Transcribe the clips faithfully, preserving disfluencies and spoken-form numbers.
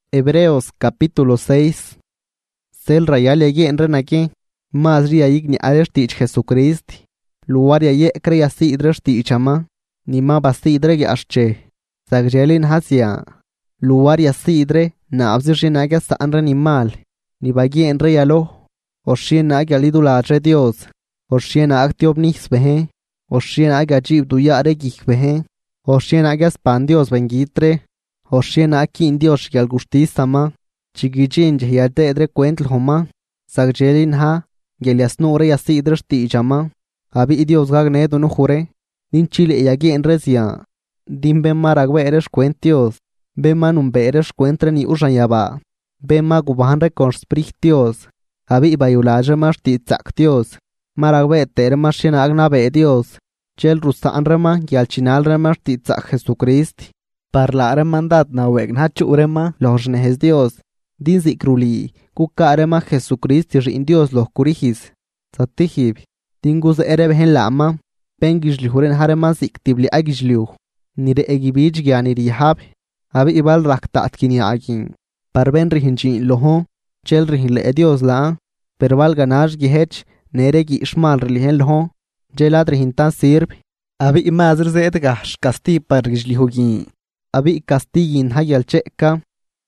Hebreos capítulo seis. Sel rayal yagi enrenaki. Mas ria yigni arestich Jesucrist. Luaria ye crea si idrestichama. Ni ma basi idre asche. Sagjelin hasia. Luaria si idre na abzishinaga sa animal. Ni bagi enreyalo. Oshien aga lidula tre Dios. Oshien actiob nisbehe. Oshien aga jib duyare gikbehe. Oshien aga span Dios bengitre. Oshien akin Dios yal gustisama. Chigijin jyate edre cuentl homa. Sagjelin ha. Geliasnure yasi idrestichama. Abi Dios gagne donu jure. Din chile yagi enresia. Din ben maragwe eres cuentios. Ben manum be eres cuentre ni usayaba. Ben magubahan reconsprig Dios. Abi bayulaje mas titzak Dios. Maragwe ter mas shenagna be Dios. Chel rusan rema yalchinal remas titzak Jesucrist. Parlare mandat na wegna churema los nehes Dios. Din zikruli. Kukarema Jesucrist rin Dios los curigis. Satihib. Dingus erebhen lama. Pengish lihuren harema ziktibli agishliu. Nire egibij gyani rihab. Abi ibal raktat kini agin. Parben rihinchin loho. Chel rihin le Dios la. Perval ganaj gihech. Nere gi ishmal rilihen loho. Jelad rihintan sirb. Abi imazr zed gash kasti pargishlihugi. Abi kastigin hayal cheka.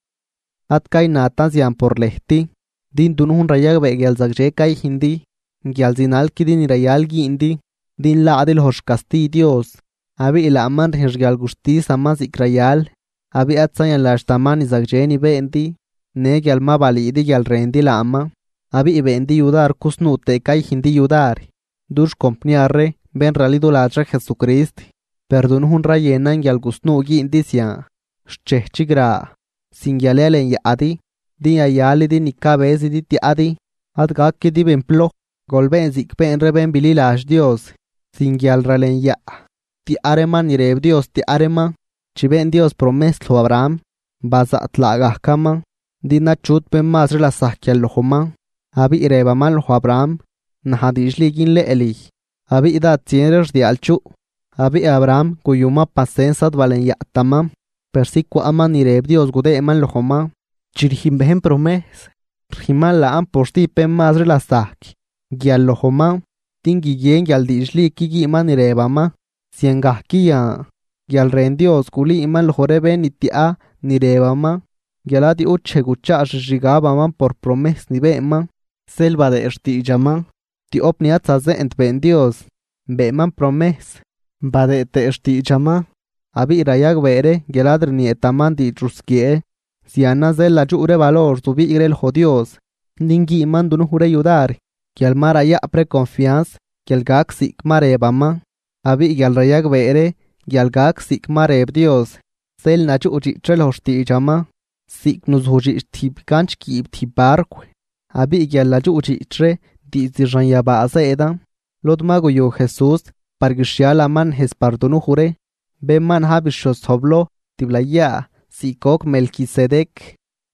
Atkay natan zian por lehti. Din dunun rayag begel zagje kay hindi. Gyal zinal kidin rayal gindi. Din la adil hosh kasti Dios. Abi ilaman rihgal gusti samas ikrayal. Abi atsayan lashtaman izagje ni bendi. Ne gyal ma balidi gyal rendi lama. Abi ibendi yudar kusnute kay hindi yudar. Dush kompniarre ben ralido latra Jesucrist. Perdunun rayenan gyal gusnu gindisya. Shchehchigra. Sin gyalelen ya adi. Din ayali di nikabezi di ti adi. Adgaki di benplo. Golben zikpen reben bililash Dios. Sin gyal ralen ya. Ti arema ni reb Dios ti arema. Chiben Dios promeslo Abraham. Baza atlagah kama. Dina chut ben mas relasah kyal lohoma. Abi irebaman loho Abraham. Nahadishli gin le eli. Abi ida tienes di alchu. Abi Abraham kuyuma pasensat valen ya tama. Persikwa aman ni reb Dios gude eman lohoma. Chirhim behen promes. Riman la am posti pen mas relasah. Gyal lohoma. Tingi yen gyal dishli kigi iman ni rebama. Siengah kia. Gyal ren Dios kuli iman lohoreben itia ni rebama. Gyalati uche gucha shigabaman por promes ni bema. Selva de ertijama. Ti opniat saze ent ben Dios. Beman promes. Bade te ertijama. Abi rayag vere geladr ni etaman di truskie. Siana zel la jure valor subi irel jodios. Ningi iman dunu jure yudar. Gyal maraya pre confianza. Gyal gak sik marebama. Abi gyal rayag vere. Gyal gak sik mareb Dios. Sel nachu uchi trel hostijama. Sik nuz hoji tib ganch ki tib barque. Abi gyal laju uchi tre di zirran ya baasa eda. Lodmago yo Jesus. Pargishiala man hes pardonu jure. Be man habishos hoblo. Tiblaya. Sikok Melquisedec.